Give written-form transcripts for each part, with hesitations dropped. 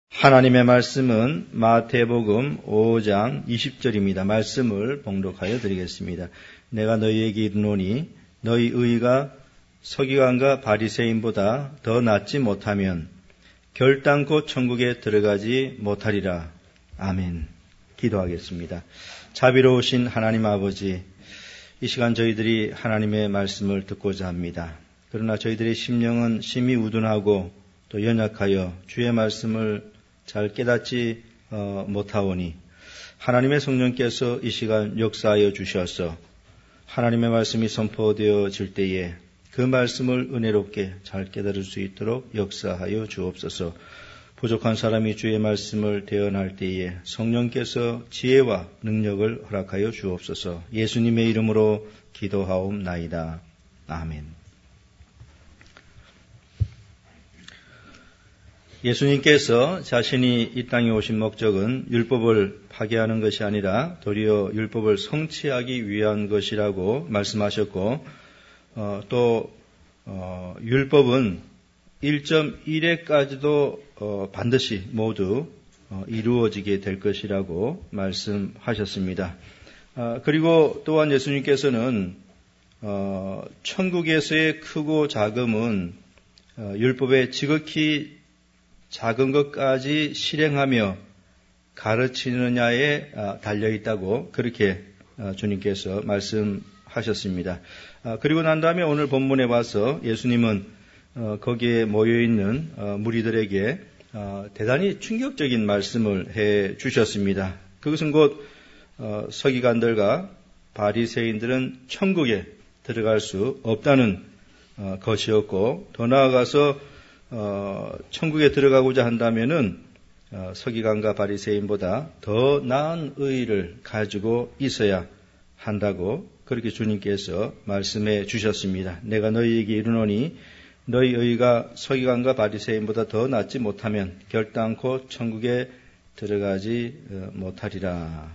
하나님의 말씀은 마태복음 5장 20절입니다. 말씀을 봉독하여 드리겠습니다. 내가 너희에게 이르노니 너희 의가 서기관과 바리새인보다 더 낫지 못하면 결단코 천국에 들어가지 못하리라. 아멘. 기도하겠습니다. 자비로우신 하나님 아버지, 이 시간 저희들이 하나님의 말씀을 듣고자 합니다. 그러나 저희들의 심령은 심히 우둔하고 또 연약하여 주의 말씀을 잘 깨닫지 못하오니 하나님의 성령께서 이 시간 역사하여 주셔서 하나님의 말씀이 선포되어질 때에 그 말씀을 은혜롭게 잘 깨달을 수 있도록 역사하여 주옵소서. 부족한 사람이 주의 말씀을 대언할 때에 성령께서 지혜와 능력을 허락하여 주옵소서. 예수님의 이름으로 기도하옵나이다. 아멘. 예수님께서 자신이 이 땅에 오신 목적은 율법을 파괴하는 것이 아니라 도리어 율법을 성취하기 위한 것이라고 말씀하셨고, 또 율법은 1.1회까지도 반드시 모두 이루어지게 될 것이라고 말씀하셨습니다. 그리고 또한 예수님께서는 천국에서의 크고 작음은 율법의 지극히 작은 것까지 실행하며 가르치느냐에 달려있다고 그렇게 주님께서 말씀하셨습니다. 그리고 난 다음에 오늘 본문에 와서 예수님은 거기에 모여있는 무리들에게 대단히 충격적인 말씀을 해 주셨습니다. 그것은 곧 서기관들과 바리새인들은 천국에 들어갈 수 없다는 것이었고, 더 나아가서 천국에 들어가고자 한다면은 서기관과 바리새인보다 더 나은 의의를 가지고 있어야 한다고 그렇게 주님께서 말씀해 주셨습니다. 내가 너희에게 이르노니 너희 의의가 서기관과 바리새인보다 더 낫지 못하면 결단코 천국에 들어가지 못하리라.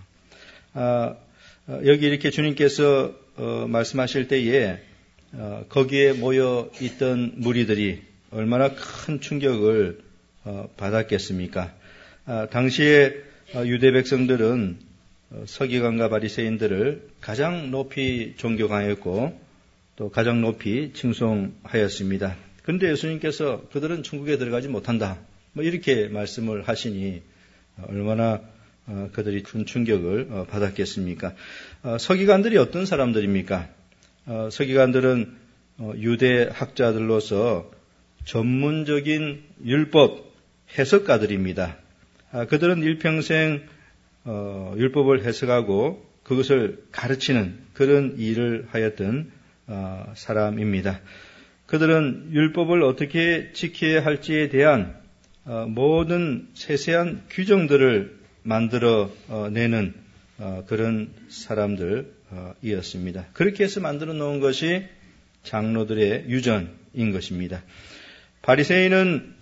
여기 이렇게 주님께서 말씀하실 때에 거기에 모여 있던 무리들이 얼마나 큰 충격을 받았겠습니까? 당시에 유대 백성들은 서기관과 바리새인들을 가장 높이 존경하였고 또 가장 높이 칭송하였습니다. 그런데 예수님께서 그들은 천국에 들어가지 못한다, 이렇게 말씀을 하시니 얼마나 그들이 큰 충격을 받았겠습니까? 서기관들이 어떤 사람들입니까? 서기관들은 유대 학자들로서 전문적인 율법 해석가들입니다. 그들은 일평생 율법을 해석하고 그것을 가르치는 그런 일을 하였던 사람입니다. 그들은 율법을 어떻게 지켜야 할지에 대한 모든 세세한 규정들을 만들어 내는 그런 사람들이었습니다. 그렇게 해서 만들어 놓은 것이 장로들의 유전인 것입니다. 바리새인은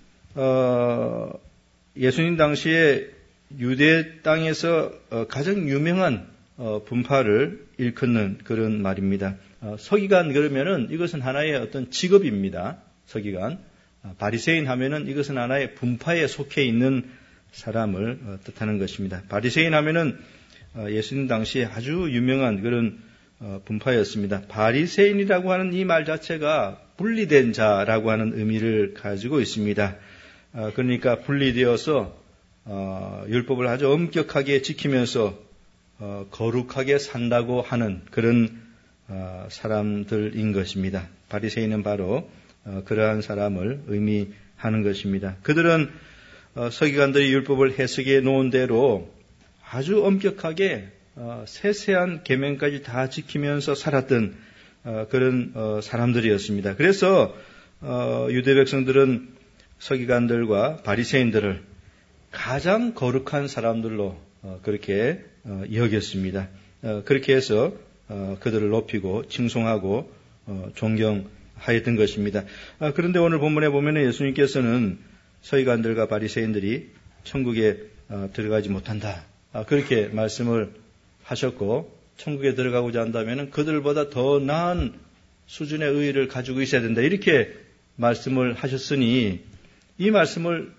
예수님 당시에 유대 땅에서 가장 유명한 분파를 일컫는 그런 말입니다. 서기관 그러면은 이것은 하나의 어떤 직업입니다. 서기관. 바리새인 하면은 이것은 하나의 분파에 속해 있는 사람을 뜻하는 것입니다. 바리새인 하면은 예수님 당시에 아주 유명한 그런 분파였습니다. 바리새인이라고 하는 이 말 자체가 분리된 자라고 하는 의미를 가지고 있습니다. 그러니까 분리되어서 율법을 아주 엄격하게 지키면서 거룩하게 산다고 하는 그런 사람들인 것입니다. 바리새인은 바로 그러한 사람을 의미하는 것입니다. 그들은 서기관들이 율법을 해석해 놓은 대로 아주 엄격하게 세세한 계명까지 다 지키면서 살았던 그런 사람들이었습니다. 그래서 유대 백성들은 서기관들과 바리새인들을 가장 거룩한 사람들로 그렇게 여겼습니다. 그렇게 해서 그들을 높이고 칭송하고 존경하였던 것입니다. 그런데 오늘 본문에 보면 예수님께서는 서기관들과 바리새인들이 천국에 들어가지 못한다, 그렇게 말씀을 하셨고, 천국에 들어가고자 한다면 그들보다 더 나은 수준의 의의를 가지고 있어야 된다, 이렇게 말씀을 하셨으니 이 말씀을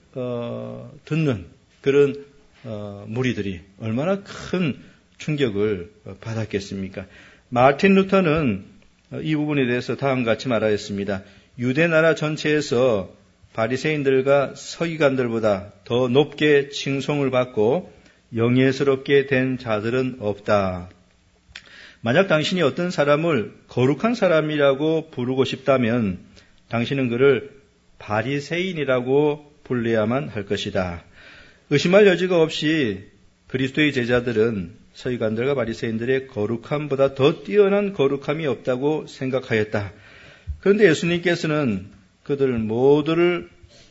듣는 그런 무리들이 얼마나 큰 충격을 받았겠습니까? 마틴 루터는 이 부분에 대해서 다음과 같이 말하였습니다. 유대 나라 전체에서 바리새인들과 서기관들보다 더 높게 칭송을 받고 영예스럽게 된 자들은 없다. 만약 당신이 어떤 사람을 거룩한 사람이라고 부르고 싶다면 당신은 그를 바리새인이라고 불러야만 할 것이다. 의심할 여지가 없이 그리스도의 제자들은 서기관들과 바리새인들의 거룩함보다 더 뛰어난 거룩함이 없다고 생각하였다. 그런데 예수님께서는 그들 모두를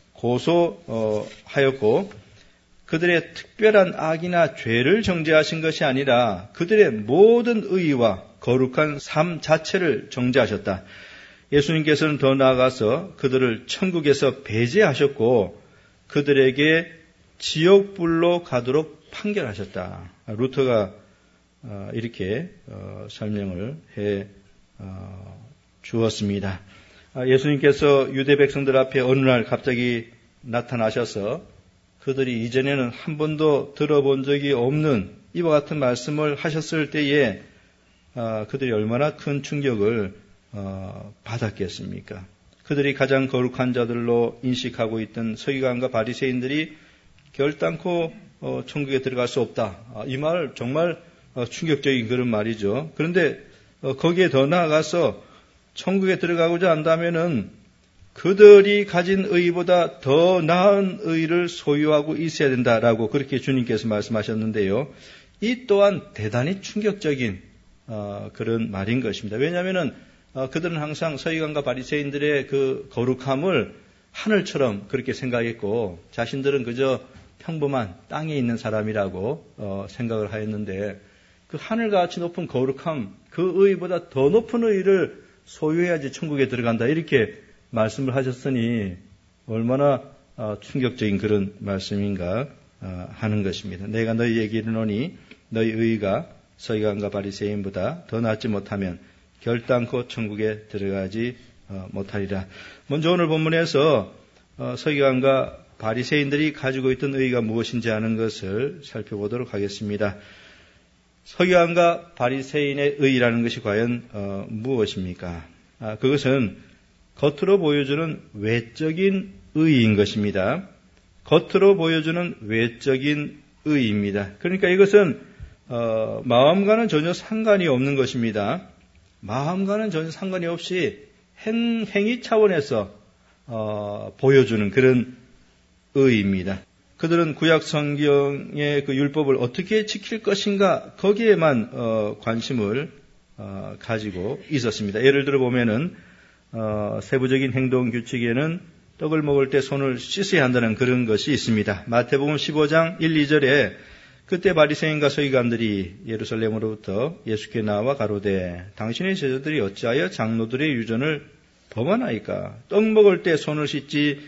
고소하였고 그들의 특별한 악이나 죄를 정죄하신 것이 아니라 그들의 모든 의와 거룩한 삶 자체를 정죄하셨다. 예수님께서는 더 나아가서 그들을 천국에서 배제하셨고 그들에게 지옥불로 가도록 판결하셨다. 루터가 이렇게 설명을 해 주었습니다. 예수님께서 유대 백성들 앞에 어느 날 갑자기 나타나셔서 그들이 이전에는 한 번도 들어본 적이 없는 이와 같은 말씀을 하셨을 때에 그들이 얼마나 큰 충격을 받았겠습니까? 그들이 가장 거룩한 자들로 인식하고 있던 서기관과 바리새인들이 결단코 천국에 들어갈 수 없다. 이 말 정말 충격적인 그런 말이죠. 그런데 거기에 더 나아가서 천국에 들어가고자 한다면은 그들이 가진 의보다 더 나은 의를 소유하고 있어야 된다라고 그렇게 주님께서 말씀하셨는데요. 이 또한 대단히 충격적인 그런 말인 것입니다. 왜냐하면은 그들은 항상 서기관과 바리새인들의 그 거룩함을 하늘처럼 그렇게 생각했고 자신들은 그저 평범한 땅에 있는 사람이라고 생각을 하였는데 그 하늘같이 높은 거룩함, 그 의보다 더 높은 의를 소유해야지 천국에 들어간다 이렇게 말씀을 하셨으니 얼마나 충격적인 그런 말씀인가 하는 것입니다. 내가 너희에게 이르노니 너희 의가 서기관과 바리새인보다 더 낫지 못하면 결단코 천국에 들어가지 못하리라. 먼저 오늘 본문에서 서기관과 바리새인들이 가지고 있던 의가 무엇인지 하는 것을 살펴보도록 하겠습니다. 서기관과 바리새인의 의라는 것이 과연 무엇입니까? 그것은 겉으로 보여주는 외적인 의인 것입니다. 겉으로 보여주는 외적인 의입니다. 그러니까 이것은 마음과는 전혀 상관이 없는 것입니다. 마음과는 전혀 상관이 없이 행위 차원에서 보여주는 그런 의입니다. 그들은 구약 성경의 그 율법을 어떻게 지킬 것인가 거기에만 관심을 가지고 있었습니다. 예를 들어 보면은 세부적인 행동 규칙에는 떡을 먹을 때 손을 씻어야 한다는 그런 것이 있습니다. 마태복음 15장 1, 2절에 그때 바리새인과 서기관들이 예루살렘으로부터 예수께 나와 가로되 당신의 제자들이 어찌하여 장로들의 유전을 범하나이까? 떡 먹을 때 손을 씻지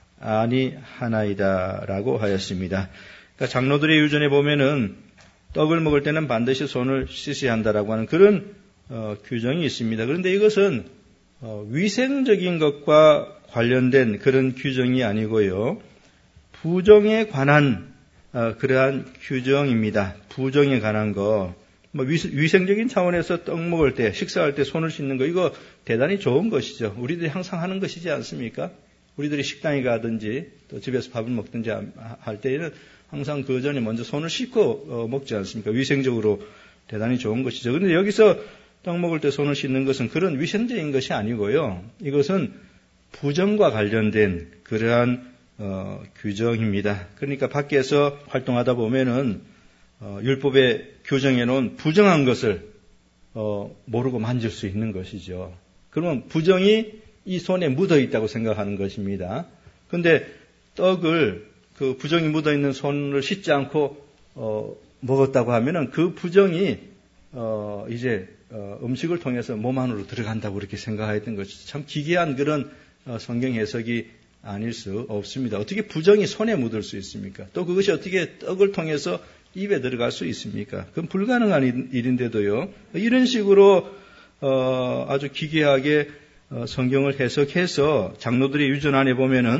아니하나이다 라고 하였습니다. 그러니까 장로들의 유전에 보면은 떡을 먹을 때는 반드시 손을 씻어야 한다라고 하는 그런 규정이 있습니다. 그런데 이것은 위생적인 것과 관련된 그런 규정이 아니고요. 부정에 관한 그러한 규정입니다. 부정에 관한 거. 위생적인 차원에서 떡 먹을 때, 식사할 때 손을 씻는 거, 이거 대단히 좋은 것이죠. 우리들이 항상 하는 것이지 않습니까? 우리들이 식당에 가든지 또 집에서 밥을 먹든지 할 때에는 항상 그 전에 먼저 손을 씻고 먹지 않습니까? 위생적으로 대단히 좋은 것이죠. 그런데 여기서 떡 먹을 때 손을 씻는 것은 그런 위생적인 것이 아니고요. 이것은 부정과 관련된 그러한 규정입니다. 그러니까 밖에서 활동하다 보면은 율법에 규정해 놓은 부정한 것을 모르고 만질 수 있는 것이죠. 그러면 부정이 이 손에 묻어 있다고 생각하는 것입니다. 그런데 떡을 그 부정이 묻어 있는 손을 씻지 않고 먹었다고 하면은 그 부정이 이제 음식을 통해서 몸 안으로 들어간다고 그렇게 생각했던 것이 참 기괴한 그런 성경 해석이 아닐 수 없습니다. 어떻게 부정이 손에 묻을 수 있습니까? 또 그것이 어떻게 떡을 통해서 입에 들어갈 수 있습니까? 그건 불가능한 일인데도요. 이런 식으로 아주 기괴하게 성경을 해석해서 장로들의 유전 안에 보면은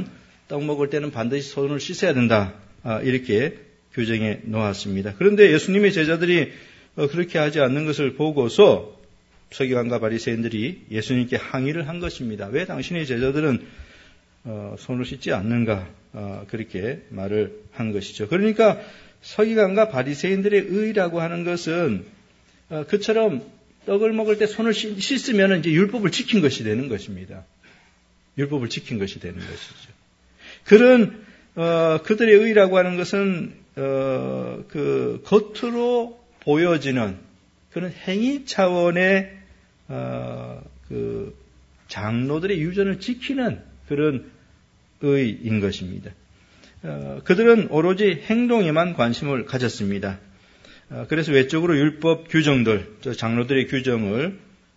떡 먹을 때는 반드시 손을 씻어야 된다. 이렇게 규정해 놓았습니다. 그런데 예수님의 제자들이 그렇게 하지 않는 것을 보고서 서기관과 바리새인들이 예수님께 항의를 한 것입니다. 왜 당신의 제자들은 손을 씻지 않는가? 그렇게 말을 한 것이죠. 그러니까 서기관과 바리새인들의 의라고 하는 것은 그처럼 떡을 먹을 때 손을 씻으면 이제 율법을 지킨 것이 되는 것입니다. 율법을 지킨 것이 되는 것이죠. 그런 그들의 의라고 하는 것은 그 겉으로 보여지는 그런 행위 차원의 그 장로들의 유전을 지키는 그런 의인 것입니다. 그들은 오로지 행동에만 관심을 가졌습니다. 그래서 외적으로 율법 규정들, 장로들의 규정을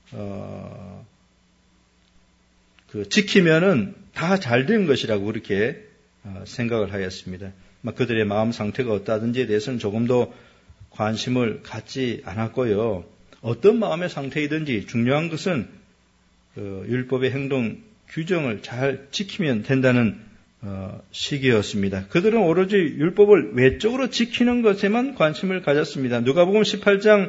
지키면은 다 잘된 것이라고 그렇게 생각을 하였습니다. 그들의 마음 상태가 어떠하든지에 대해서는 조금도 관심을 갖지 않았고요. 어떤 마음의 상태이든지 중요한 것은 율법의 행동 규정을 잘 지키면 된다는 시기였습니다. 그들은 오로지 율법을 외적으로 지키는 것에만 관심을 가졌습니다. 누가복음 18장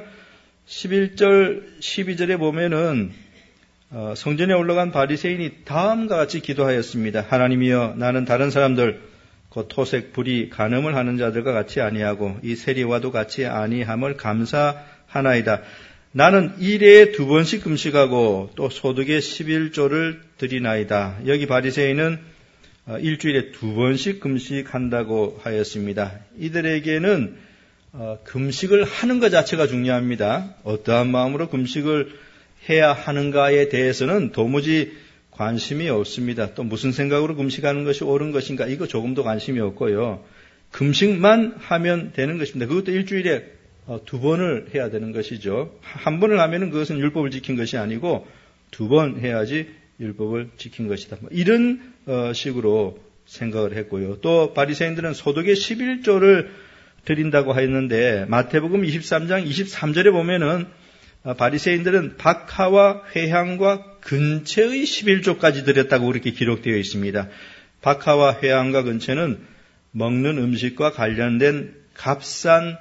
11절 12절에 보면은 성전에 올라간 바리새인이 다음과 같이 기도하였습니다. 하나님이여, 나는 다른 사람들 곧 토색, 불의, 간음을 하는 자들과 같이 아니하고 이 세리와도 같이 아니함을 감사하나이다. 나는 일에 2번씩 금식하고 또 소득의 11조를 드리나이다. 여기 바리새인은 일주일에 2번씩 금식한다고 하였습니다. 이들에게는 금식을 하는 것 자체가 중요합니다. 어떠한 마음으로 금식을 해야 하는가에 대해서는 도무지 관심이 없습니다. 또 무슨 생각으로 금식하는 것이 옳은 것인가, 이거 조금도 관심이 없고요. 금식만 하면 되는 것입니다. 그것도 일주일에 2번을 해야 되는 것이죠. 한 번을 하면은 그것은 율법을 지킨 것이 아니고 2번 해야지 율법을 지킨 것이다. 이런 식으로 생각을 했고요. 또 바리새인들은 소득의 11조를 드린다고 하였는데 마태복음 23장 23절에 보면은 바리새인들은 박하와 회향과 근채의 11조까지 드렸다고 그렇게 기록되어 있습니다. 박하와 회향과 근채는 먹는 음식과 관련된 값싼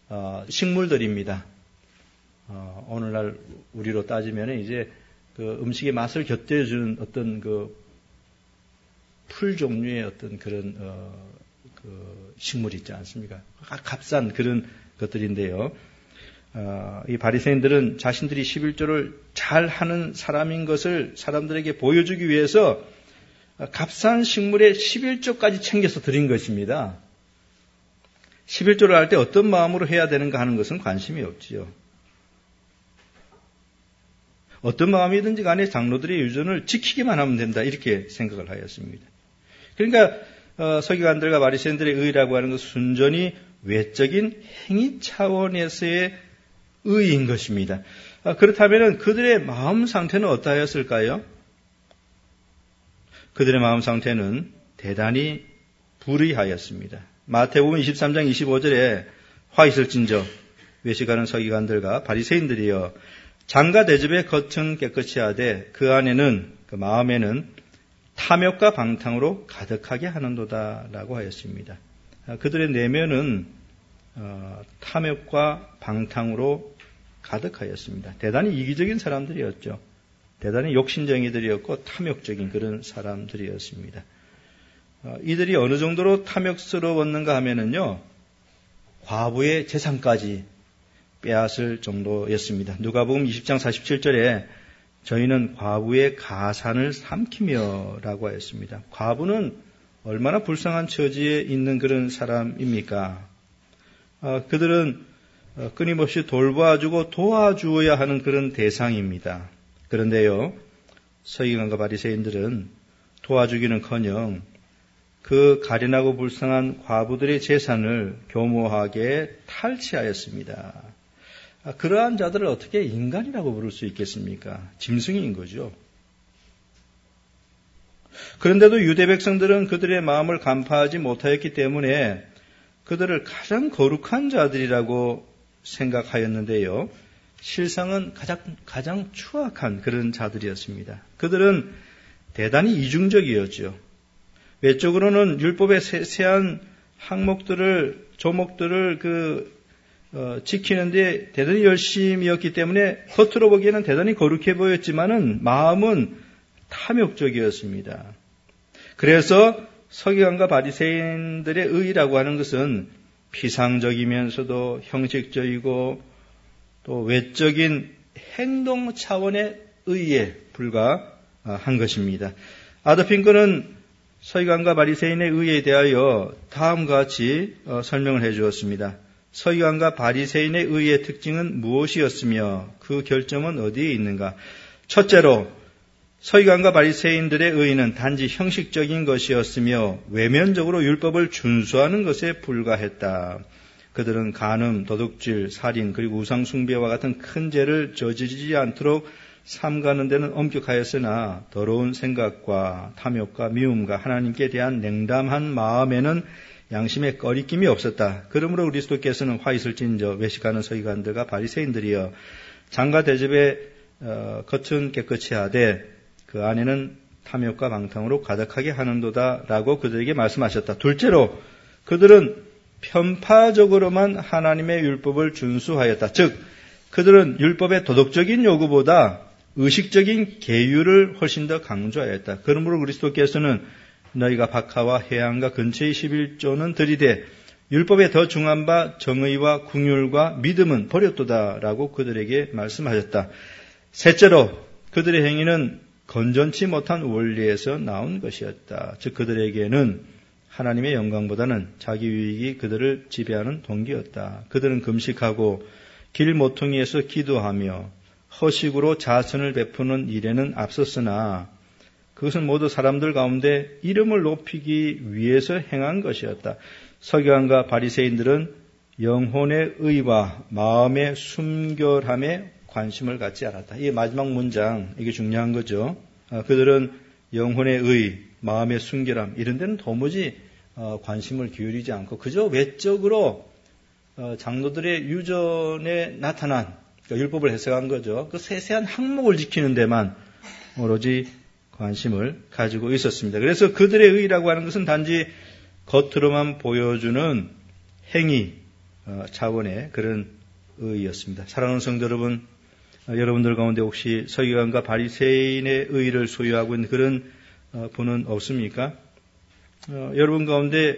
식물들입니다. 오늘날 우리로 따지면 이제 그 음식의 맛을 곁들여주는 어떤 그 풀 종류의 어떤 그런 그 식물이 있지 않습니까? 값싼 그런 것들인데요. 이 바리새인들은 자신들이 11조를 잘 하는 사람인 것을 사람들에게 보여주기 위해서 값싼 식물의 11조까지 챙겨서 드린 것입니다. 11조를 할 때 어떤 마음으로 해야 되는가 하는 것은 관심이 없지요. 어떤 마음이든지 간에 장로들의 유전을 지키기만 하면 된다, 이렇게 생각을 하였습니다. 그러니까 서기관들과 바리새인들의 의라고 하는 것은 순전히 외적인 행위 차원에서의 의인 것입니다. 그렇다면 그들의 마음 상태는 어떠하였을까요? 그들의 마음 상태는 대단히 불의하였습니다. 마태복음 23장 25절에 화 있을진저 외식하는 서기관들과 바리새인들이여, 장과 대접의 겉은 깨끗이 하되 그 안에는, 그 마음에는 탐욕과 방탕으로 가득하게 하는도다라고 하였습니다. 그들의 내면은 탐욕과 방탕으로 가득하였습니다. 대단히 이기적인 사람들이었죠. 대단히 욕심쟁이들이었고 탐욕적인 그런 사람들이었습니다. 이들이 어느 정도로 탐욕스러웠는가 하면은요, 과부의 재산까지 빼앗을 정도였습니다. 누가복음 20장 47절에 저희는 과부의 가산을 삼키며 라고 하였습니다. 과부는 얼마나 불쌍한 처지에 있는 그런 사람입니까? 그들은 끊임없이 돌봐주고 도와주어야 하는 그런 대상입니다. 그런데요, 서기관과 바리새인들은 도와주기는커녕 그 가련하고 불쌍한 과부들의 재산을 교모하게 탈취하였습니다. 그러한 자들을 어떻게 인간이라고 부를 수 있겠습니까? 짐승인 거죠. 그런데도 유대 백성들은 그들의 마음을 간파하지 못하였기 때문에 그들을 가장 거룩한 자들이라고 생각하였는데요. 실상은 가장 추악한 그런 자들이었습니다. 그들은 대단히 이중적이었죠. 외적으로는 율법의 세세한 항목들을, 조목들을 지키는데 대단히 열심이었기 때문에 겉으로 보기에는 대단히 거룩해 보였지만은 마음은 탐욕적이었습니다. 그래서 서기관과 바리새인들의 의라고 하는 것은 피상적이면서도 형식적이고 또 외적인 행동 차원의 의에 불과한 것입니다. 아더핑크는 서기관과 바리새인의 의에 대하여 다음과 같이 설명을 해 주었습니다. 서기관과 바리새인의 의의 특징은 무엇이었으며 그 결점은 어디에 있는가? 첫째로 서기관과 바리새인들의 의는 단지 형식적인 것이었으며 외면적으로 율법을 준수하는 것에 불과했다. 그들은 간음, 도둑질, 살인 그리고 우상숭배와 같은 큰 죄를 저지르지 않도록 삼가는 데는 엄격하였으나 더러운 생각과 탐욕과 미움과 하나님께 대한 냉담한 마음에는 양심의 꺼리낌이 없었다. 그러므로 그리스도께서는 화 있을진저 외식하는 서기관들과 바리새인들이여 장과 대접의 겉은 깨끗이 하되 그 안에는 탐욕과 방탕으로 가득하게 하는도다라고 그들에게 말씀하셨다. 둘째로 그들은 편파적으로만 하나님의 율법을 준수하였다. 즉 그들은 율법의 도덕적인 요구보다 의식적인 계율을 훨씬 더 강조하였다. 그러므로 그리스도께서는 너희가 박하와 해안과 근처의 11조는 들이되 율법에 더 중한 바 정의와 궁율과 믿음은 버렸도다라고 그들에게 말씀하셨다. 셋째로 그들의 행위는 건전치 못한 원리에서 나온 것이었다. 즉 그들에게는 하나님의 영광보다는 자기 유익이 그들을 지배하는 동기였다. 그들은 금식하고 길 모퉁이에서 기도하며 허식으로 자선을 베푸는 일에는 앞섰으나 그것은 모두 사람들 가운데 이름을 높이기 위해서 행한 것이었다. 서기관과 바리새인들은 영혼의 의와 마음의 순결함에 관심을 갖지 않았다. 이 마지막 문장, 이게 중요한 거죠. 그들은 영혼의 의, 마음의 순결함 이런 데는 도무지 관심을 기울이지 않고 그저 외적으로 장로들의 유전에 나타난 그러니까 율법을 해석한 거죠. 그 세세한 항목을 지키는 데만 오로지 관심을 가지고 있었습니다. 그래서 그들의 의라고 하는 것은 단지 겉으로만 보여주는 행위 차원의 그런 의였습니다. 사랑하는 성도 여러분, 여러분들 가운데 혹시 서기관과 바리새인의 의를 소유하고 있는 그런 분은 없습니까? 여러분 가운데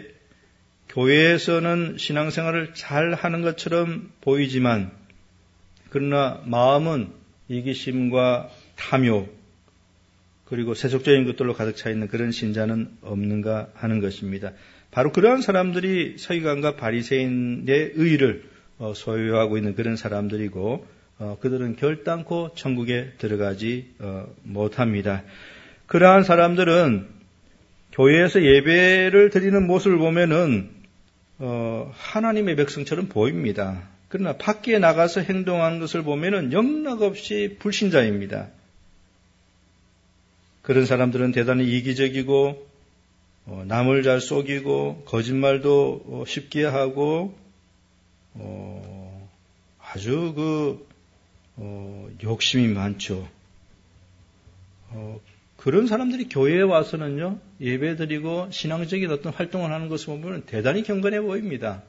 교회에서는 신앙생활을 잘 하는 것처럼 보이지만 그러나 마음은 이기심과 탐욕 그리고 세속적인 것들로 가득 차 있는 그런 신자는 없는가 하는 것입니다. 바로 그러한 사람들이 서기관과 바리새인의 의를 소유하고 있는 그런 사람들이고 그들은 결단코 천국에 들어가지 못합니다. 그러한 사람들은 교회에서 예배를 드리는 모습을 보면은 하나님의 백성처럼 보입니다. 그러나 밖에 나가서 행동하는 것을 보면은 영락없이 불신자입니다. 그런 사람들은 대단히 이기적이고 남을 잘 속이고 거짓말도 쉽게 하고 아주 욕심이 많죠. 그런 사람들이 교회에 와서는요 예배드리고 신앙적인 어떤 활동을 하는 것을 보면 대단히 경건해 보입니다.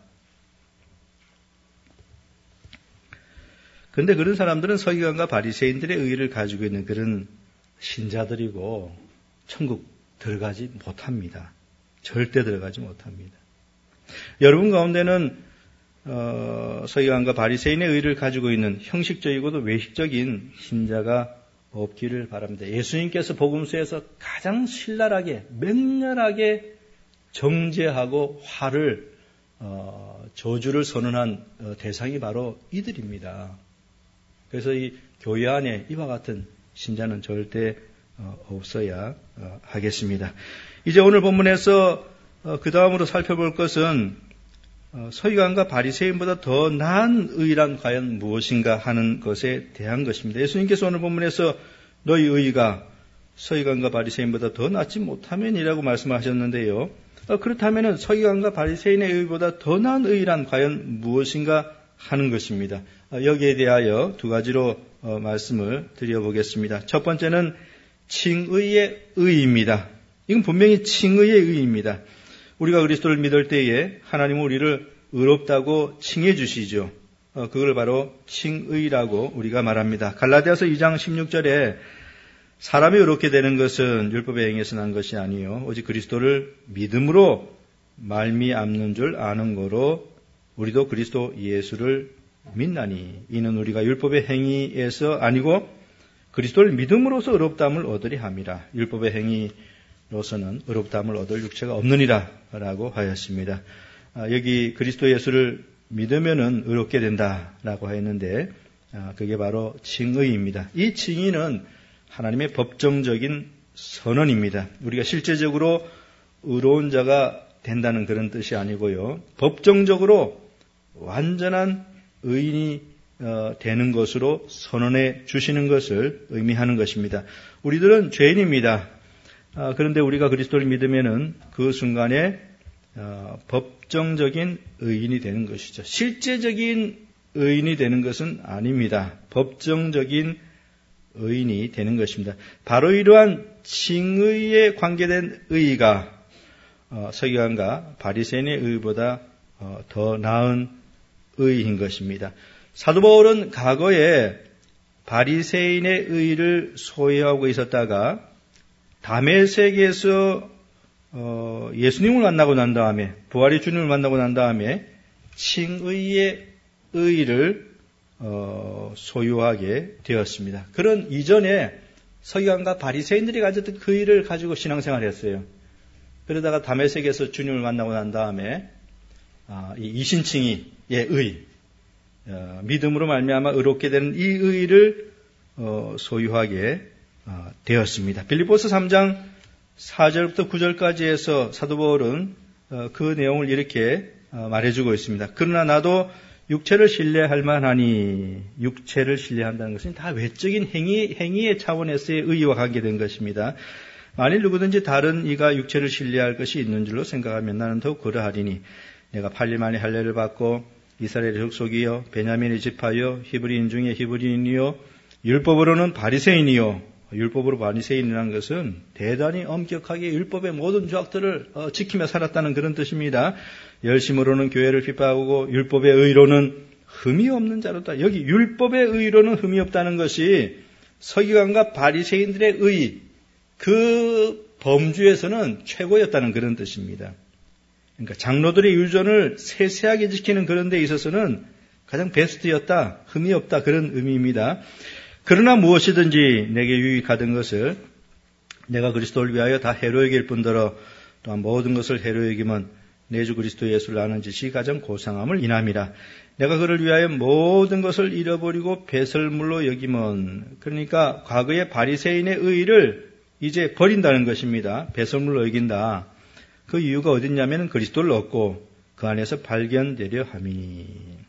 그런데 그런 사람들은 서기관과 바리새인들의 의의를 가지고 있는 그런 신자들이고 천국 들어가지 못합니다. 절대 들어가지 못합니다. 여러분 가운데는 서기관과 바리새인의 의의를 가지고 있는 형식적이고도 외식적인 신자가 없기를 바랍니다. 예수님께서 복음서에서 가장 신랄하게 맹렬하게 정죄하고 화를 저주를 선언한 대상이 바로 이들입니다. 그래서 이 교회 안에 이와 같은 신자는 절대 없어야 하겠습니다. 이제 오늘 본문에서 그 다음으로 살펴볼 것은 서기관과 바리새인보다 더 나은 의란 과연 무엇인가 하는 것에 대한 것입니다. 예수님께서 오늘 본문에서 너희 의가 서기관과 바리새인보다 더 낫지 못하면이라고 말씀하셨는데요. 그렇다면 서기관과 바리새인의 의보다 더 나은 의란 과연 무엇인가 하는 것입니다. 여기에 대하여 두 가지로 말씀을 드려보겠습니다. 첫 번째는 칭의의 의입니다. 이건 분명히 칭의의 의입니다. 우리가 그리스도를 믿을 때에 하나님은 우리를 의롭다고 칭해 주시죠. 그걸 바로 칭의라고 우리가 말합니다. 갈라디아서 2장 16절에 사람이 의롭게 되는 것은 율법의 행위에서 난 것이 아니요 오직 그리스도를 믿음으로 말미암는 줄 아는 거로 우리도 그리스도 예수를 믿나니 이는 우리가 율법의 행위에서 아니고 그리스도를 믿음으로써 의롭다함을 얻으리 함이라. 율법의 행위로서는 의롭다함을 얻을 육체가 없느니라 라고 하였습니다. 여기 그리스도 예수를 믿으면은 의롭게 된다라고 했는데 그게 바로 칭의입니다. 이 칭의는 하나님의 법정적인 선언입니다. 우리가 실제적으로 의로운 자가 된다는 그런 뜻이 아니고요. 법정적으로 완전한 의인이 되는 것으로 선언해 주시는 것을 의미하는 것입니다. 우리들은 죄인입니다. 그런데 우리가 그리스도를 믿으면은 그 순간에 법정적인 의인이 되는 것이죠. 실제적인 의인이 되는 것은 아닙니다. 법정적인 의인이 되는 것입니다. 바로 이러한 칭의에 관계된 의의가 서기관과 바리새인의 의의보다 더 나은 의의인 것입니다. 사도 바울은 과거에 바리새인의 의의를 소유하고 있었다가 다메섹에서 예수님을 만나고 난 다음에 부활의 주님을 만나고 난 다음에 칭의의 의의를 소유하게 되었습니다. 그런 이전에 서기관과 바리새인들이 가졌던 그 의의를 가지고 신앙생활을 했어요. 그러다가 다메섹에서 주님을 만나고 난 다음에 이 이신칭의의 의, 믿음으로 말미암아 의롭게 되는 이 의의를 소유하게 되었습니다. 빌립보서 3장 4절부터 9절까지 해서 사도 바울은 그 내용을 이렇게 말해주고 있습니다. 그러나 나도 육체를 신뢰할 만하니, 육체를 신뢰한다는 것은 다 외적인 행위의 차원에서의 의의와 관계된 것입니다. 만일 누구든지 다른 이가 육체를 신뢰할 것이 있는 줄로 생각하면 나는 더욱 그러하리니 내가 8일 만에 할례를 받고 이스라엘의 족속이요 베냐민의 지파요 히브리인 중에 히브리인이요 율법으로는 바리새인이요. 율법으로 바리새인이라는 것은 대단히 엄격하게 율법의 모든 조항들을 지키며 살았다는 그런 뜻입니다. 열심으로는 교회를 핍박하고 율법의 의로는 흠이 없는 자로다. 여기 율법의 의로는 흠이 없다는 것이 서기관과 바리새인들의 의, 그 범주에서는 최고였다는 그런 뜻입니다. 그러니까 장로들의 율전을 세세하게 지키는 그런 데 있어서는 가장 베스트였다, 흠이 없다 그런 의미입니다. 그러나 무엇이든지 내게 유익하던 것을 내가 그리스도를 위하여 다 해로 여길 뿐더러 또한 모든 것을 해로 여기면 내 주 그리스도 예수를 아는 짓이 가장 고상함을 인함이라. 내가 그를 위하여 모든 것을 잃어버리고 배설물로 여기면, 그러니까 과거의 바리새인의 의의를 이제 버린다는 것입니다. 배설물로 여긴다. 그 이유가 어딨냐면 그리스도를 얻고 그 안에서 발견되려 함이니.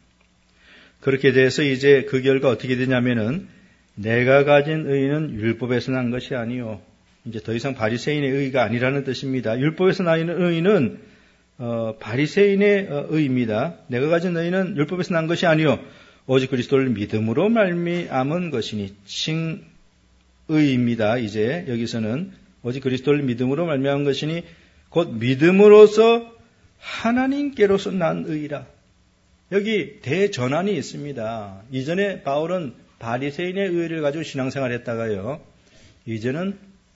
그렇게 돼서 이제 그 결과 어떻게 되냐면은 내가 가진 의의는 율법에서 난 것이 아니요. 이제 더 이상 바리새인의 의의가 아니라는 뜻입니다. 율법에서 나는 의의는 바리새인의 의의입니다. 내가 가진 의의는 율법에서 난 것이 아니요. 오직 그리스도를 믿음으로 말미암은 것이니. 칭의입니다. 이제 여기서는 오직 그리스도를 믿음으로 말미암은 것이니 곧 믿음으로서 하나님께로서 난 의의라. 여기 대전환이 있습니다. 이전에 바울은 바리새인의 의의를 가지고 신앙생활을 했다가요. 이제는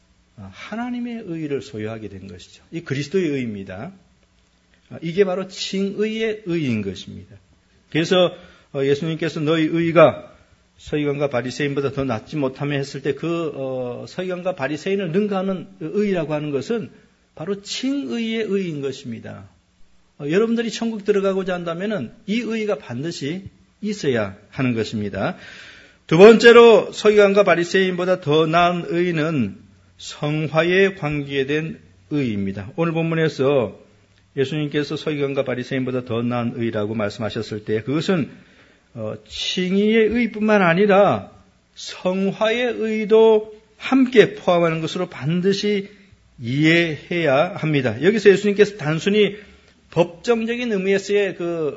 하나님의 의의를 소유하게 된 것이죠. 이 그리스도의 의의입니다. 이게 바로 칭의의 의의인 것입니다. 그래서 예수님께서 너희 의의가 서기관과 바리새인보다 더 낫지 못하며 했을 때 그 서기관과 바리새인을 능가하는 의의라고 하는 것은 바로 칭의의 의의인 것입니다. 여러분들이 천국 들어가고자 한다면 이 의의가 반드시 있어야 하는 것입니다. 두 번째로 서기관과 바리새인보다 더 나은 의의는 성화에 관계된 의의입니다. 오늘 본문에서 예수님께서 서기관과 바리새인보다 더 나은 의의라고 말씀하셨을 때 그것은 칭의의 의의뿐만 아니라 성화의 의의도 함께 포함하는 것으로 반드시 이해해야 합니다. 여기서 예수님께서 단순히 법정적인 의미에서의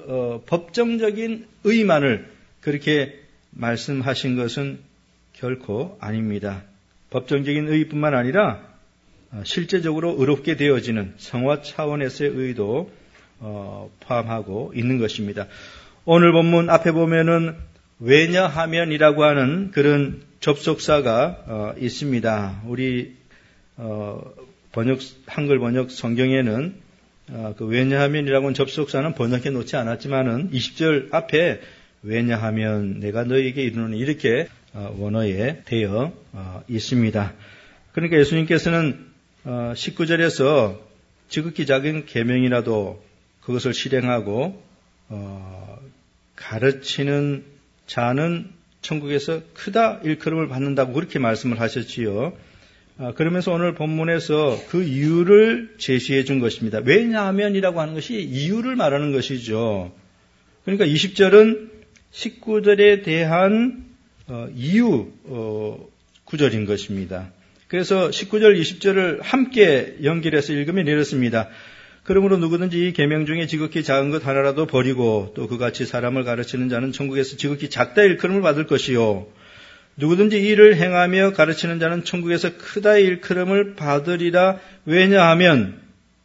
법정적인 의의만을 그렇게 말씀하신 것은 결코 아닙니다. 법정적인 의의뿐만 아니라 실제적으로 의롭게 되어지는 성화 차원에서의 의도 포함하고 있는 것입니다. 오늘 본문 앞에 보면은 왜냐하면이라고 하는 그런 접속사가 있습니다. 우리 한글 번역 성경에는 그 왜냐하면이라고 하는 접속사는 번역해 놓지 않았지만은 20절 앞에 왜냐하면 내가 너희에게 이르노니 이렇게 원어에 되어 있습니다. 그러니까 예수님께서는 19절에서 지극히 작은 계명이라도 그것을 실행하고 가르치는 자는 천국에서 크다 일컬음을 받는다고 그렇게 말씀을 하셨지요. 그러면서 오늘 본문에서 그 이유를 제시해 준 것입니다. 왜냐하면이라고 하는 것이 이유를 말하는 것이죠. 그러니까 20절은 19절에 대한 이유 구절인 것입니다. 그래서 19절, 20절을 함께 연결해서 읽으면 이렇습니다. 그러므로 누구든지 이 계명 중에 지극히 작은 것 하나라도 버리고 또 그같이 사람을 가르치는 자는 천국에서 지극히 작다 일컬음을 받을 것이요. 누구든지 이를 행하며 가르치는 자는 천국에서 크다 일컬음을 받으리라. 왜냐하면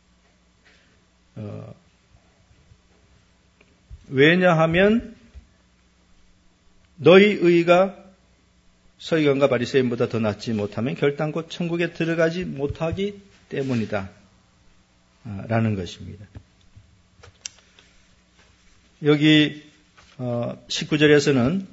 너희 의가 서기관과 바리새인보다 더 낫지 못하면 결단코 천국에 들어가지 못하기 때문이다. 라는 것입니다. 여기 19절에서는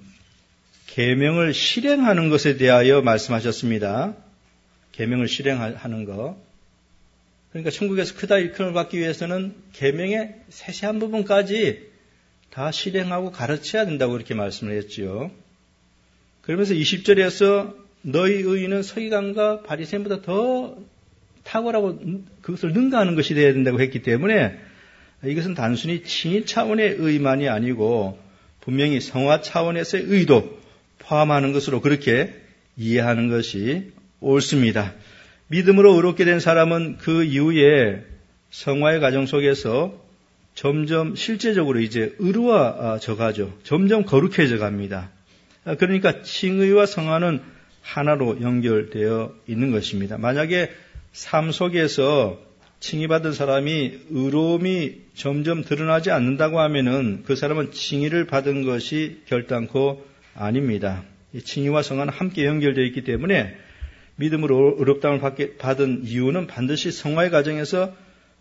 계명을 실행하는 것에 대하여 말씀하셨습니다. 계명을 실행하는 것. 그러니까 천국에서 크다 일컬음을 받기 위해서는 계명의 세세한 부분까지 다 실행하고 가르쳐야 된다고 그렇게 말씀을 했지요. 그러면서 20절에서 너희 의는 서기관과 바리새인보다 더 탁월하고 그것을 능가하는 것이 되어야 된다고 했기 때문에 이것은 단순히 칭의 차원의 의만이 아니고 분명히 성화 차원에서의 의도 포함하는 것으로 그렇게 이해하는 것이 옳습니다. 믿음으로 의롭게 된 사람은 그 이후에 성화의 과정 속에서 점점 실제적으로 이제 의로워져 가죠. 점점 거룩해져 갑니다. 그러니까 칭의와 성화는 하나로 연결되어 있는 것입니다. 만약에 삶 속에서 칭의받은 사람이 의로움이 점점 드러나지 않는다고 하면은 그 사람은 칭의를 받은 것이 결단코 아닙니다. 이 칭의와 성화는 함께 연결되어 있기 때문에 믿음으로 의롭다움을 받은 이유는 반드시 성화의 과정에서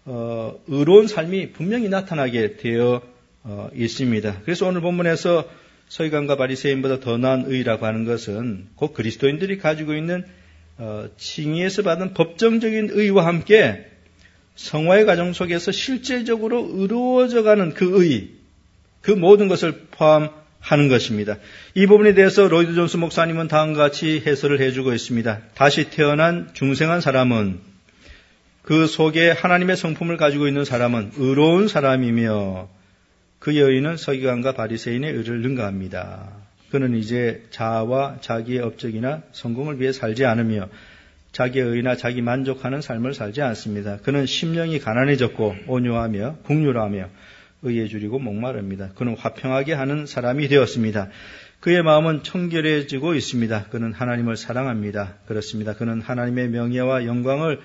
의로운 삶이 분명히 나타나게 되어 있습니다. 그래서 오늘 본문에서 서기관과 바리새인보다 더 나은 의라고 하는 것은 곧 그리스도인들이 가지고 있는 칭의에서 받은 법정적인 의와 함께 성화의 과정 속에서 실제적으로 의로워져가는 그 의, 그 모든 것을 포함하는 것입니다. 이 부분에 대해서 로이드 존스 목사님은 다음과 같이 해설을 해주고 있습니다. 다시 태어난 중생한 사람은 그 속에 하나님의 성품을 가지고 있는 사람은 의로운 사람이며 그의 의는 서기관과 바리새인의 의를 능가합니다. 그는 이제 자아와 자기의 업적이나 성공을 위해 살지 않으며 자기의 의나 자기 만족하는 삶을 살지 않습니다. 그는 심령이 가난해졌고 온유하며 긍휼하며 의에 줄이고 목마릅니다. 그는 화평하게 하는 사람이 되었습니다. 그의 마음은 청결해지고 있습니다. 그는 하나님을 사랑합니다. 그렇습니다. 그는 하나님의 명예와 영광을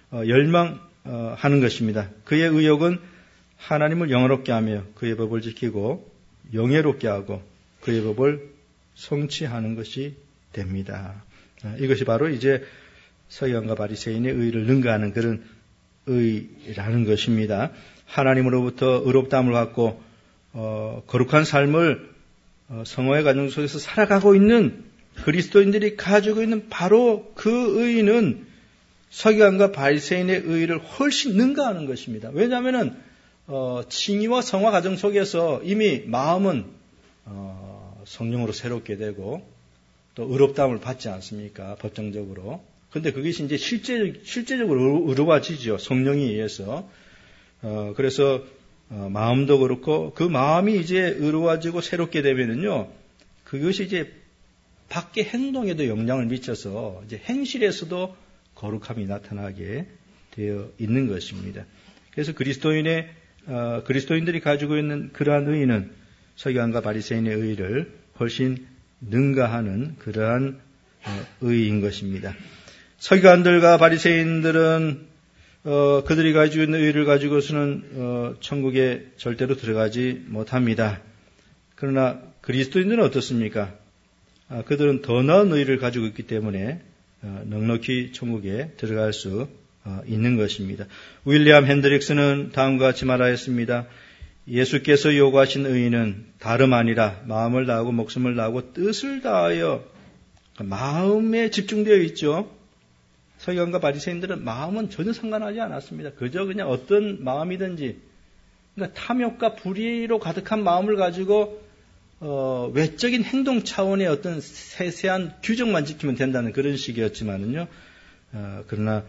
열망하는 것입니다. 그의 의욕은 하나님을 영화롭게 하며 그의 법을 지키고 영예롭게 하고 그의 법을 성취하는 것이 됩니다. 이것이 바로 이제 서기관과 바리새인의 의를 능가하는 그런 의라는 것입니다. 하나님으로부터 의롭다함을 받고 거룩한 삶을 성화의 과정 속에서 살아가고 있는 그리스도인들이 가지고 있는 바로 그 의는 서기관과 바리새인의 의를 훨씬 능가하는 것입니다. 왜냐하면은 칭의와 성화 과정 속에서 이미 마음은 성령으로 새롭게 되고 또 의롭다함을 받지 않습니까? 법정적으로. 근데 그것이 이제 실제적으로 의로워지죠. 성령에 의해서. 그래서 마음도 그렇고 그 마음이 이제 의로워지고 새롭게 되면은요, 그것이 이제 밖의 행동에도 영향을 미쳐서 이제 행실에서도 거룩함이 나타나게 되어 있는 것입니다. 그래서 그리스도인들이 가지고 있는 그러한 의는 서기관과 바리새인의 의를 훨씬 능가하는 그러한 의인 것입니다. 서기관들과 바리새인들은 그들이 가지고 있는 의를 가지고서는 천국에 절대로 들어가지 못합니다. 그러나 그리스도인들은 어떻습니까? 그들은 더 나은 의를 가지고 있기 때문에 넉넉히 천국에 들어갈 수 있는 것입니다. 윌리엄 핸드릭스는 다음과 같이 말하였습니다. 예수께서 요구하신 의는 다름 아니라 마음을 다하고 목숨을 다하고 뜻을 다하여 마음에 집중되어 있죠. 서기관과 바리새인들은 마음은 전혀 상관하지 않았습니다. 그저 그냥 어떤 마음이든지 그러니까 탐욕과 불의로 가득한 마음을 가지고 외적인 행동 차원의 어떤 세세한 규정만 지키면 된다는 그런 식이었지만은요. 그러나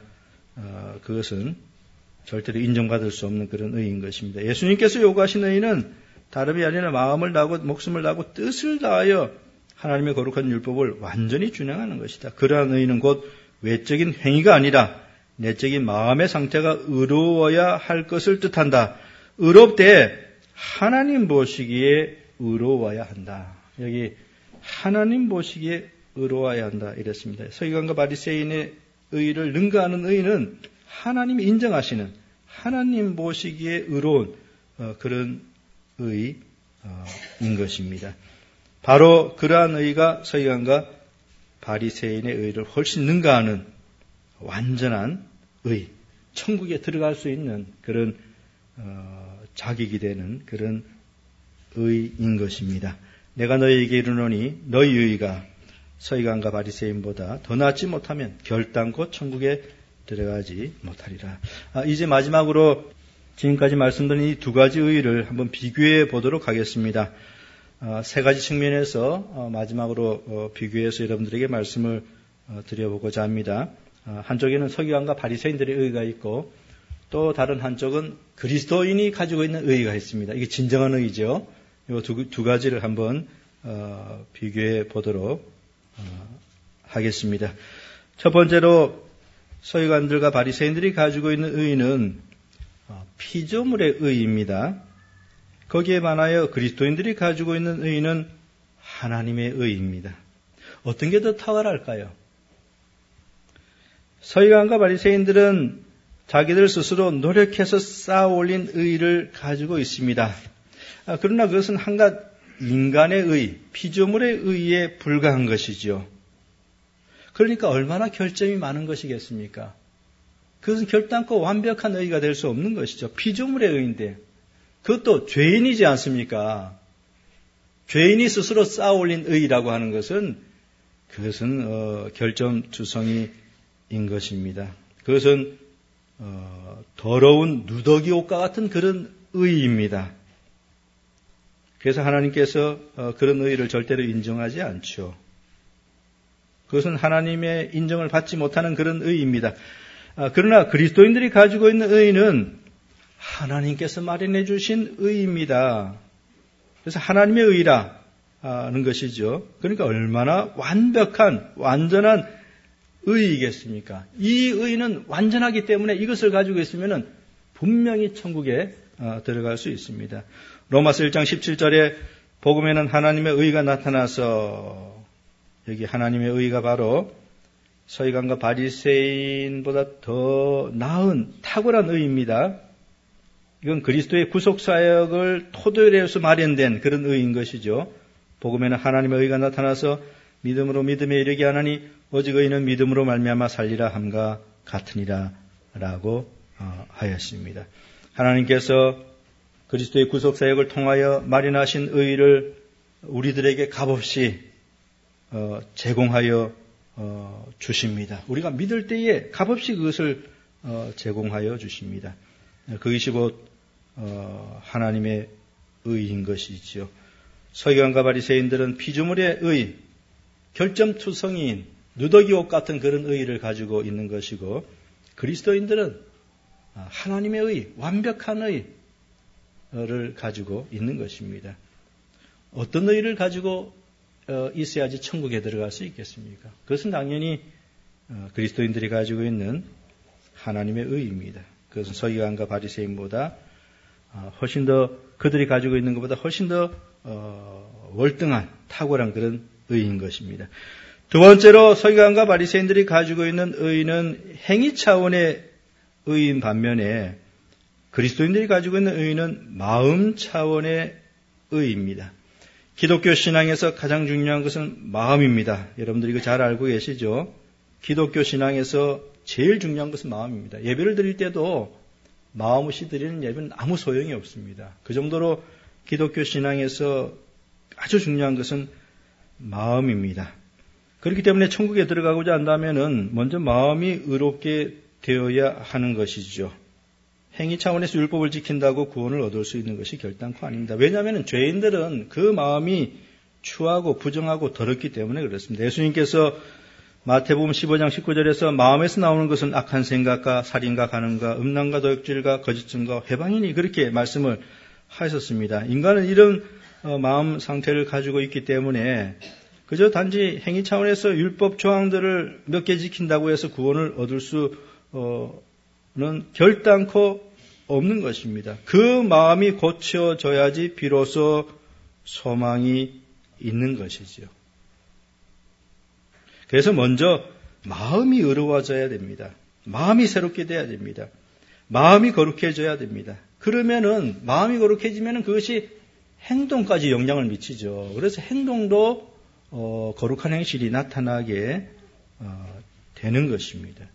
그것은 절대로 인정받을 수 없는 그런 의인 것입니다. 예수님께서 요구하신 의는 다름이 아니라 마음을 다하고 목숨을 다하고 뜻을 다하여 하나님의 거룩한 율법을 완전히 준행하는 것이다. 그러한 의는 곧 외적인 행위가 아니라 내적인 마음의 상태가 의로워야 할 것을 뜻한다. 의롭되 하나님 보시기에 의로워야 한다. 여기 하나님 보시기에 의로워야 한다 이랬습니다. 서기관과 바리새인의 의를 능가하는 의는 하나님이 인정하시는 하나님 보시기에 의로운 그런 의인 것입니다. 바로 그러한 의가 서기관과 바리새인의 의를 훨씬 능가하는 완전한 의, 천국에 들어갈 수 있는 그런 자격이 되는 그런 의인 것입니다. 내가 너희에게 이르노니 너희 의가 서기관과 바리새인보다 더 낫지 못하면 결단코 천국에 들어가지 못하리라. 이제 마지막으로 지금까지 말씀드린 이 두 가지 의를 한번 비교해 보도록 하겠습니다. 세 가지 측면에서 마지막으로 비교해서 여러분들에게 말씀을 드려보고자 합니다. 한쪽에는 서기관과 바리새인들의 의가 있고 또 다른 한쪽은 그리스도인이 가지고 있는 의가 있습니다. 이게 진정한 의죠. 이 두 가지를 한번 비교해 보도록 하겠습니다. 첫 번째로 서기관들과 바리새인들이 가지고 있는 의는 피조물의 의입니다. 거기에 반하여 그리스도인들이 가지고 있는 의는 하나님의 의입니다. 어떤 게 더 탁월할까요? 서기관과 바리새인들은 자기들 스스로 노력해서 쌓아 올린 의를 가지고 있습니다. 그러나 그것은 한갓 인간의 의, 피조물의 의에 불과한 것이죠. 그러니까 얼마나 결점이 많은 것이겠습니까? 그것은 결단코 완벽한 의가 될 수 없는 것이죠. 피조물의 의인데 그것도 죄인이지 않습니까? 죄인이 스스로 쌓아 올린 의라고 하는 것은 그것은 결점투성이인 것입니다. 그것은 더러운 누더기 옷과 같은 그런 의입니다. 그래서 하나님께서 그런 의를 절대로 인정하지 않죠. 그것은 하나님의 인정을 받지 못하는 그런 의입니다. 그러나 그리스도인들이 가지고 있는 의는 하나님께서 마련해 주신 의입니다. 그래서 하나님의 의라는 것이죠. 그러니까 얼마나 완벽한 완전한 의이겠습니까? 이 의는 완전하기 때문에 이것을 가지고 있으면 분명히 천국에 들어갈 수 있습니다. 로마서 1장 17절에 복음에는 하나님의 의가 나타나서 여기 하나님의 의가 바로 서기관과 바리새인보다 더 나은 탁월한 의입니다. 이건 그리스도의 구속사역을 토대로 해서 마련된 그런 의인 것이죠. 복음에는 하나님의 의가 나타나서 믿음으로 믿음에 이르게 하나니 오직 의인은 믿음으로 말미암아 살리라 함과 같으니라 라고 하였습니다. 하나님께서 그리스도의 구속사역을 통하여 마련하신 의를 우리들에게 값없이 제공하여 주십니다. 우리가 믿을 때에 값없이 그것을 제공하여 주십니다. 그것이 곧 하나님의 의인 것이지요. 서기관과 바리새인들은 피조물의 의, 결점투성이인 누더기 옷 같은 그런 의를 가지고 있는 것이고 그리스도인들은 하나님의 의, 완벽한 의를 가지고 있는 것입니다. 어떤 의를 가지고 있어야지 천국에 들어갈 수 있겠습니까? 그것은 당연히 그리스도인들이 가지고 있는 하나님의 의입니다. 그것은 서기관과 바리새인보다 훨씬 더 그들이 가지고 있는 것보다 훨씬 더 월등한 탁월한 그런 의인 것입니다. 두 번째로 서기관과 바리새인들이 가지고 있는 의의는 행위 차원의 의의인 반면에 그리스도인들이 가지고 있는 의의는 마음 차원의 의의입니다. 기독교 신앙에서 가장 중요한 것은 마음입니다. 여러분들 이거 잘 알고 계시죠? 기독교 신앙에서 제일 중요한 것은 마음입니다. 예배를 드릴 때도 마음 없이 드리는 예배는 아무 소용이 없습니다. 그 정도로 기독교 신앙에서 아주 중요한 것은 마음입니다. 그렇기 때문에 천국에 들어가고자 한다면은 먼저 마음이 의롭게 되어야 하는 것이죠. 행위 차원에서 율법을 지킨다고 구원을 얻을 수 있는 것이 결단코 아닙니다. 왜냐하면 죄인들은 그 마음이 추하고 부정하고 더럽기 때문에 그렇습니다. 예수님께서 마태복음 15장 19절에서 마음에서 나오는 것은 악한 생각과 살인과 간음과 음란과 도둑질과 거짓증과 회방이니 그렇게 말씀을 하셨습니다. 인간은 이런 마음 상태를 가지고 있기 때문에 그저 단지 행위 차원에서 율법 조항들을 몇 개 지킨다고 해서 구원을 얻을 수는 결단코 없는 것입니다. 그 마음이 고쳐져야지 비로소 소망이 있는 것이죠. 그래서 먼저 마음이 의로워져야 됩니다. 마음이 새롭게 돼야 됩니다. 마음이 거룩해져야 됩니다. 그러면은 마음이 거룩해지면은 그것이 행동까지 영향을 미치죠. 그래서 행동도 거룩한 행실이 나타나게 되는 것입니다.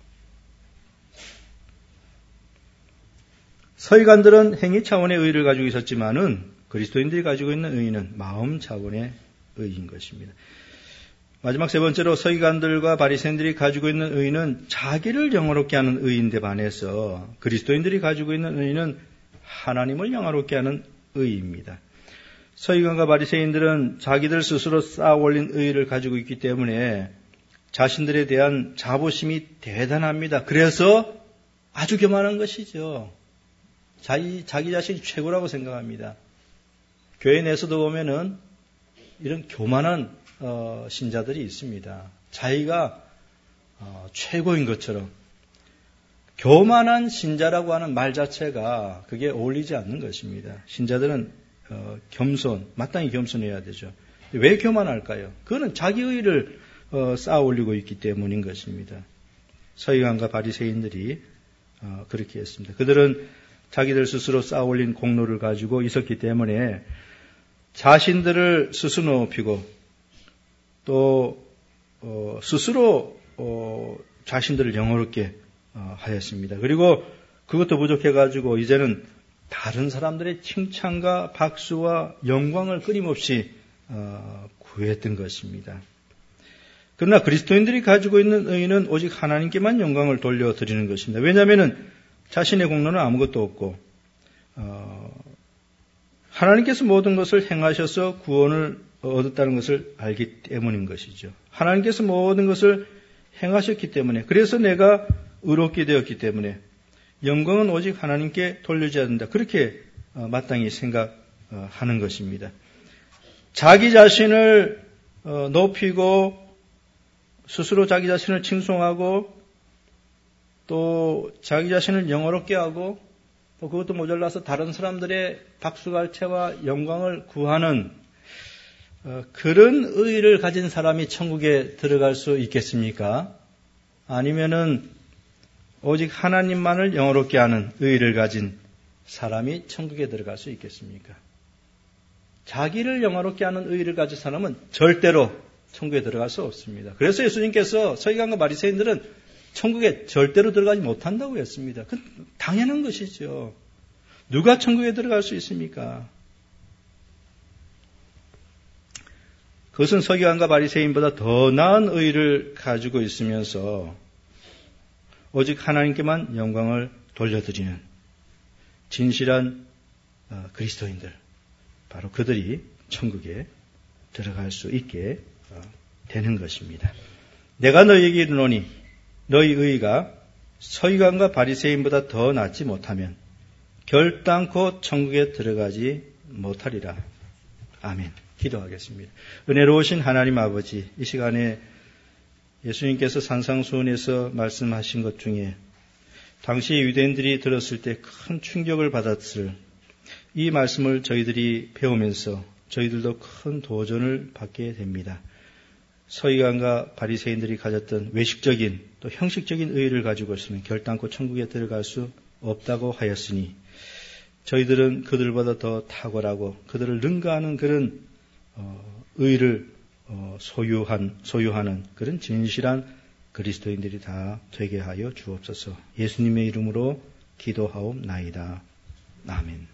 서기관들은 행위 차원의 의의를 가지고 있었지만은 그리스도인들이 가지고 있는 의의는 마음 차원의 의의인 것입니다. 마지막 세 번째로 서기관들과 바리새인들이 가지고 있는 의의는 자기를 영화롭게 하는 의의인데 반해서 그리스도인들이 가지고 있는 의의는 하나님을 영화롭게 하는 의의입니다. 서기관과 바리새인들은 자기들 스스로 쌓아 올린 의의를 가지고 있기 때문에 자신들에 대한 자부심이 대단합니다. 그래서 아주 교만한 것이죠. 자기 자신이 최고라고 생각합니다. 교회 내에서도 보면은 이런 교만한 신자들이 있습니다. 자기가 최고인 것처럼. 교만한 신자라고 하는 말 자체가 그게 어울리지 않는 것입니다. 신자들은 겸손, 마땅히 겸손해야 되죠. 왜 교만할까요? 그거는 자기 의의를 쌓아 올리고 있기 때문인 것입니다. 서기관과 바리새인들이 그렇게 했습니다. 그들은 자기들 스스로 쌓아 올린 공로를 가지고 있었기 때문에 자신들을 스스로 높이고 또 스스로 자신들을 영화롭게 하였습니다. 그리고 그것도 부족해가지고 이제는 다른 사람들의 칭찬과 박수와 영광을 끊임없이 구했던 것입니다. 그러나 그리스도인들이 가지고 있는 의의는 오직 하나님께만 영광을 돌려드리는 것입니다. 왜냐하면 자신의 공로는 아무것도 없고 하나님께서 모든 것을 행하셔서 구원을 얻었다는 것을 알기 때문인 것이죠. 하나님께서 모든 것을 행하셨기 때문에 그래서 내가 의롭게 되었기 때문에 영광은 오직 하나님께 돌려줘야 된다. 그렇게 마땅히 생각하는 것입니다. 자기 자신을 높이고 스스로 자기 자신을 칭송하고 또 자기 자신을 영화롭게 하고 또 그것도 모자라서 다른 사람들의 박수갈채와 영광을 구하는 그런 의의를 가진 사람이 천국에 들어갈 수 있겠습니까? 아니면은 오직 하나님만을 영화롭게 하는 의의를 가진 사람이 천국에 들어갈 수 있겠습니까? 자기를 영화롭게 하는 의의를 가진 사람은 절대로 천국에 들어갈 수 없습니다. 그래서 예수님께서 서기관과 바리새인들은 천국에 절대로 들어가지 못한다고 했습니다. 그건 당연한 것이죠. 누가 천국에 들어갈 수 있습니까? 그것은 서기관과 바리새인보다 더 나은 의의를 가지고 있으면서 오직 하나님께만 영광을 돌려드리는 진실한 그리스도인들, 바로 그들이 천국에 들어갈 수 있게 되는 것입니다. 내가 너희에게 이르노니 너희 의의가 서기관과 바리새인보다 더 낫지 못하면 결단코 천국에 들어가지 못하리라. 아멘. 기도하겠습니다. 은혜로우신 하나님 아버지, 이 시간에 예수님께서 산상수훈에서 말씀하신 것 중에 당시 유대인들이 들었을 때 큰 충격을 받았을 이 말씀을 저희들이 배우면서 저희들도 큰 도전을 받게 됩니다. 서기관과 바리새인들이 가졌던 외식적인 또 형식적인 의의를 가지고 있으면 결단코 천국에 들어갈 수 없다고 하였으니 저희들은 그들보다 더 탁월하고 그들을 능가하는 그런 의의를 소유하는 그런 진실한 그리스도인들이 다 되게 하여 주옵소서. 예수님의 이름으로 기도하옵나이다. 아멘.